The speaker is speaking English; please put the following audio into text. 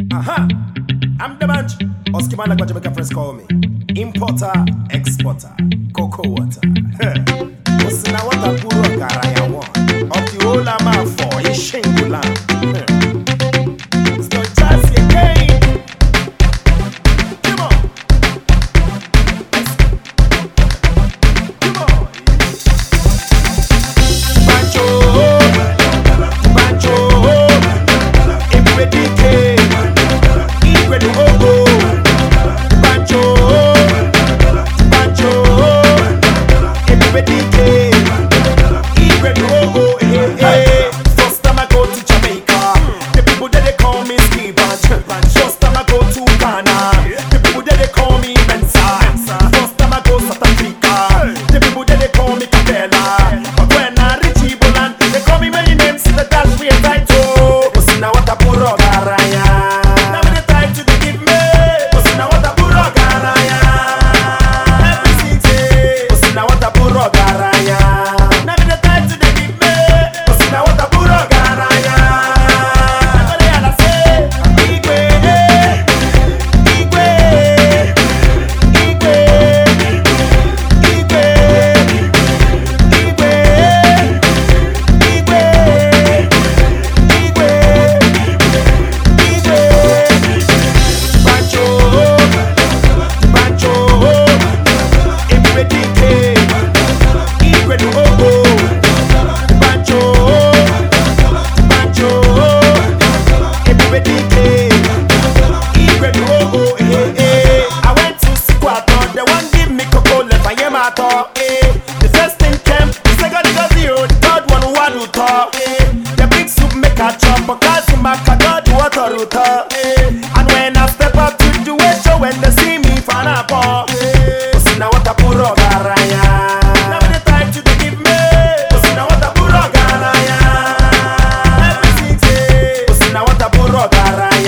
Aha! I'm the man. Oskiman like what Jamaica friends call me. Importer, exporter, cocoa water. What's now what a poor guy I want? Of the whole amount for a shingle. It's not just a game. Come on. Come on. Banjo, Banjo, Ibredike, Ibreduogo, Banjo, Banjo, Ibredike, Ibreduogo. First time I go to Jamaica, the people that they call me Ski Bunch. First time I go to Ghana, the people that they call me Mensa. First time I go South Africa, the people that they call me Capella. But when I reach Iboland, they call me many names. The dash we a title. Now what a puro garaya. Now the title they give me. Now what a puro garaya. Every city. Now what a puro garaya. Now the title they give me. Now what a puro garaya. Now they say Igwe, Igwe, Igwe, Igwe, Banjo, Banjo, Ibredike, Ibreduogo, Banjo, Banjo, Ibredike, Ibreduogo. I went to Squatter, the one give me cocoa left, I am at all. The first thing came, the second got zero, the third one who talk. The big soup make a chop, but cause my got water router. And when I step up to the way show, when they see me fan up, now what a puro garaya. Now the time to give me, now what a puro garaya. Every city, now what a puro garaya.